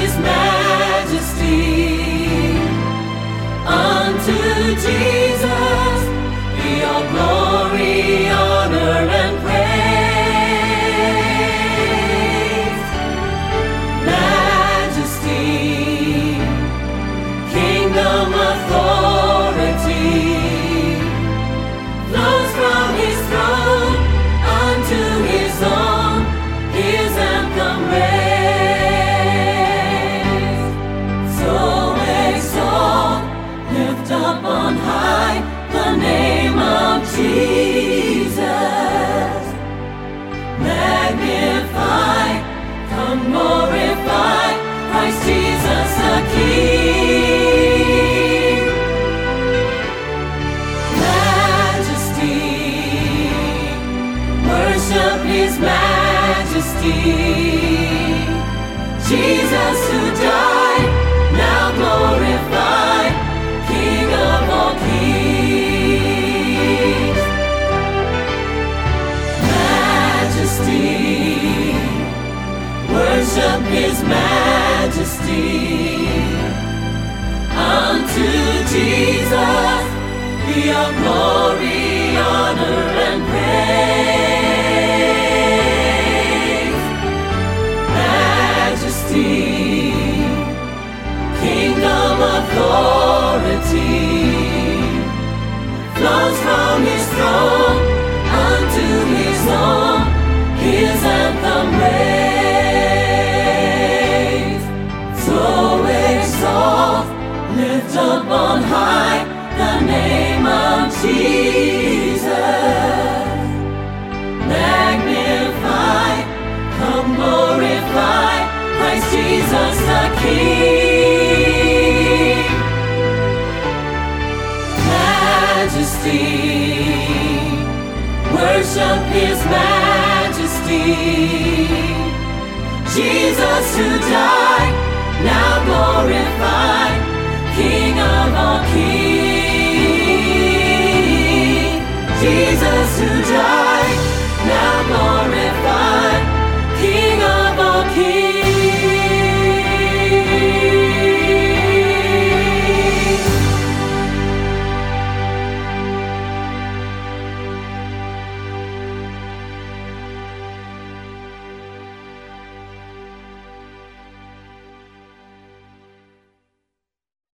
his majesty. Unto Jesus be all glory, honor, and praise. Majesty, kingdom, authority flows from his throne unto his own, his anthem raised. So exalt, lift up on high the name of Jesus. Magnify, come glorify Christ Jesus the King. Majesty, worship his majesty. Jesus who died, now glorified, King of all kings. Majesty, worship his majesty. Unto Jesus be all glory, honor, and praise. Majesty, kingdom, authority flows from his throne unto his own, his anthem raised. So exalt, lift up on high the name of Jesus. Magnify, come glorify Christ Jesus the King. Majesty, worship his majesty. Jesus who died,